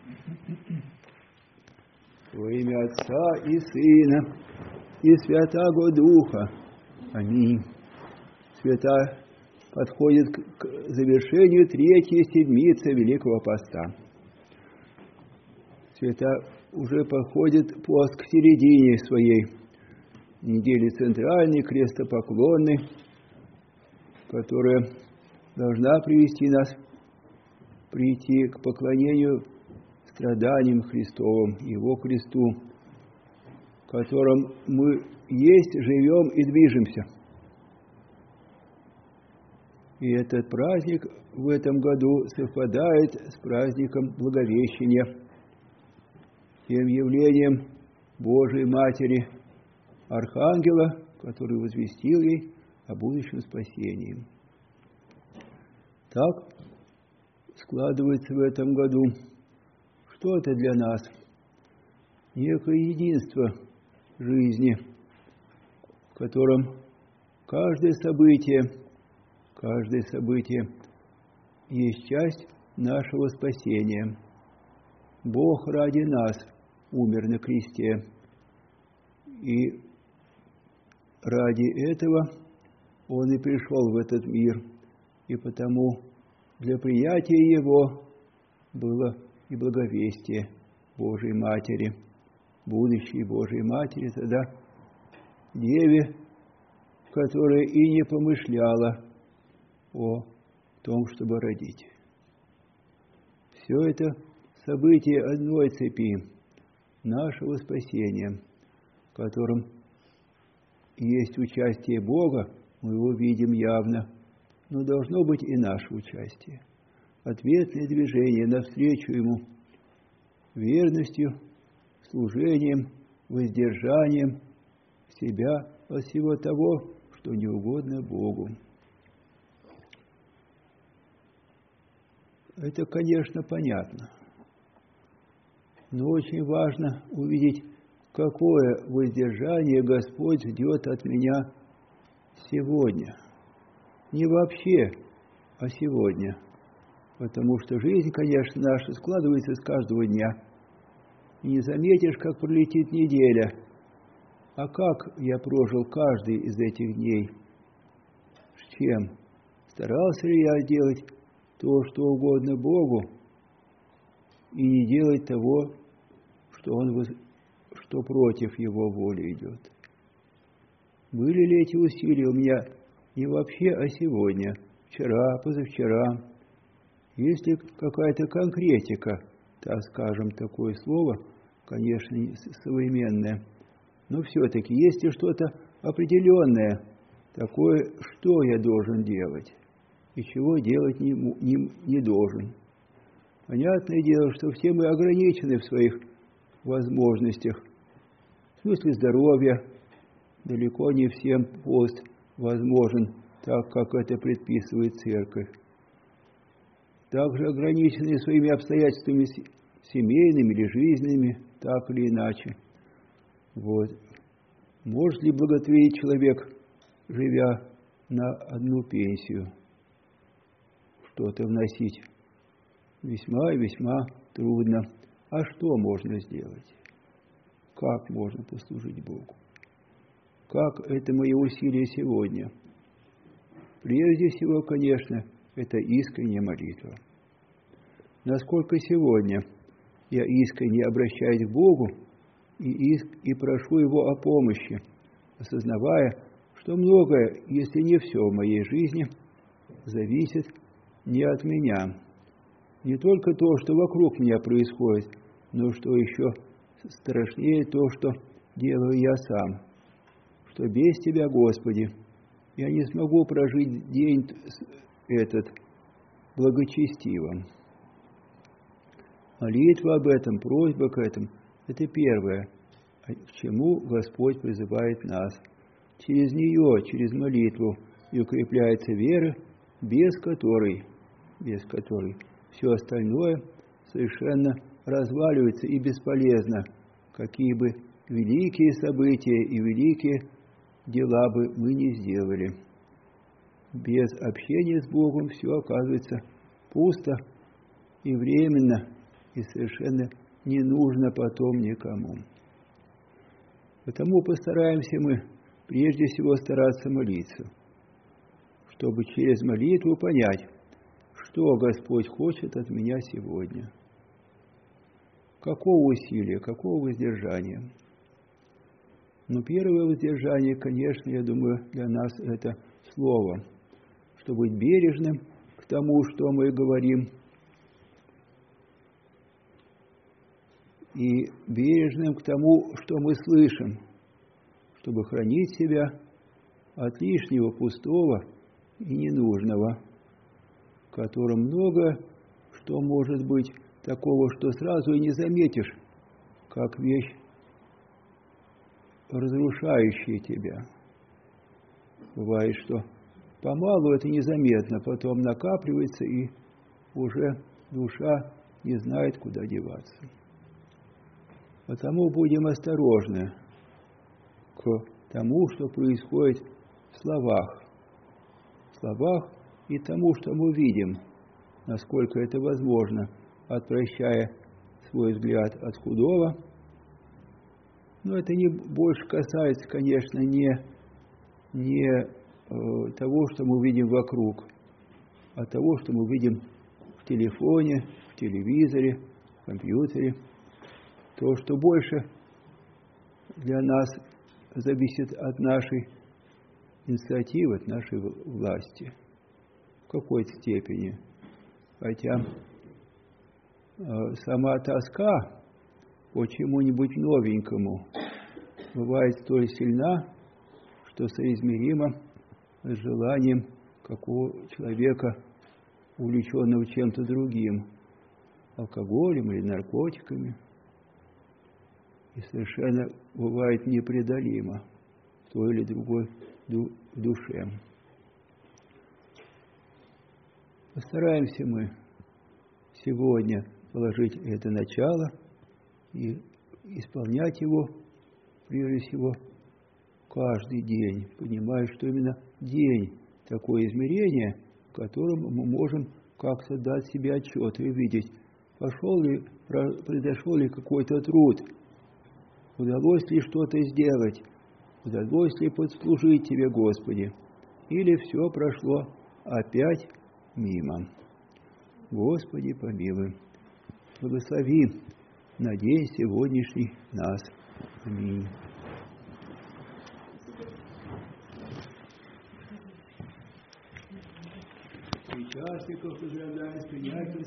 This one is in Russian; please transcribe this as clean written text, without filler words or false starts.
Во имя Отца и Сына и Святаго Духа. Аминь. Свята подходит к завершению третьей седмицы Великого Поста. Свята уже подходит пост к середине своей недели центральной, крестопоклонной, которая должна привести нас прийти к поклонению страданиям Христовым, Его кресту, в котором мы есть, живем и движемся. И этот праздник в этом году совпадает с праздником Благовещения, тем явлением Божией Матери, Архангела, который возвестил ей о будущем спасении. Так складывается в этом году что-то для нас, некое единство жизни, в котором каждое событие есть часть нашего спасения. Бог ради нас умер на кресте, и ради этого Он и пришел в этот мир, и потому для приятия Его было и благовестие Божией Матери, будущей Божией Матери, тогда Деве, которая и не помышляла о том, чтобы родить. Все это события одной цепи, нашего спасения, в котором есть участие Бога, мы его видим явно, но должно быть и наше участие. Ответное движение навстречу Ему, верностью, служением, воздержанием себя от всего того, что не угодно Богу. Это, конечно, понятно. Но очень важно увидеть, какое воздержание Господь ждет от меня сегодня. Не вообще, а сегодня. Потому что жизнь, конечно, наша складывается с каждого дня. И не заметишь, как пролетит неделя. А как я прожил каждый из этих дней? С чем? Старался ли я делать то, что угодно Богу, и не делать того, что против Его воли идет? Были ли эти усилия у меня не вообще, а сегодня, вчера, позавчера? Есть ли какая-то конкретика, так скажем, такое слово, конечно, современное, но все-таки есть ли что-то определенное, такое, что я должен делать и чего делать не должен? Понятное дело, что все мы ограничены в своих возможностях. В смысле здоровья далеко не всем пост возможен, так как это предписывает Церковь. Также ограничены своими обстоятельствами семейными или жизненными, так или иначе. Вот. Может ли благотворить человек, живя на одну пенсию, что-то вносить? Весьма и весьма трудно. А что можно сделать? Как можно послужить Богу? Как это мои усилия сегодня? Прежде всего, конечно, это искренняя молитва. Насколько сегодня я искренне обращаюсь к Богу и прошу Его о помощи, осознавая, что многое, если не все в моей жизни, зависит не от меня. Не только то, что вокруг меня происходит, но что еще страшнее то, что делаю я сам. Что без Тебя, Господи, я не смогу прожить день этот благочестиво. Молитва об этом, просьба к этому – это первое, к чему Господь призывает нас. Через нее, через молитву и укрепляется вера, без которой все остальное совершенно разваливается и бесполезно, какие бы великие события и великие дела бы мы не сделали. Без общения с Богом все оказывается пусто и временно, и совершенно не нужно потом никому. Потому постараемся мы прежде всего стараться молиться, чтобы через молитву понять, что Господь хочет от меня сегодня. Какого усилия, какого воздержания. Но первое воздержание, конечно, я думаю, для нас это слово, чтобы быть бережным к тому, что мы говорим, и бережным к тому, что мы слышим, чтобы хранить себя от лишнего, пустого и ненужного, в котором много что может быть такого, что сразу и не заметишь, как вещь, разрушающая тебя. Бывает, что помалу это незаметно, потом накапливается, и уже душа не знает, куда деваться. Потому будем осторожны к тому, что происходит в словах и тому, что мы видим, насколько это возможно, отвращая свой взгляд от худого. Но это не больше касается, конечно, не того, что мы видим вокруг, а того, что мы видим в телефоне, в телевизоре, в компьютере. То, что больше для нас зависит от нашей инициативы, от нашей власти в какой-то степени. Хотя сама тоска по чему-нибудь новенькому бывает столь сильна, что соизмерима с желанием какого человека, увлеченного чем-то другим, алкоголем или наркотиками, и совершенно бывает непреодолимо в той или другой душе. Постараемся мы сегодня положить это начало и исполнять его, прежде всего, каждый день, понимая, что именно день – такое измерение, в котором мы можем как-то дать себе отчет и видеть, произошел ли какой-то труд, удалось ли что-то сделать, удалось ли послужить Тебе, Господи, или все прошло опять мимо. Господи, помилуй, благослови на день сегодняшний нас. Аминь. Участников поздравляю с принятием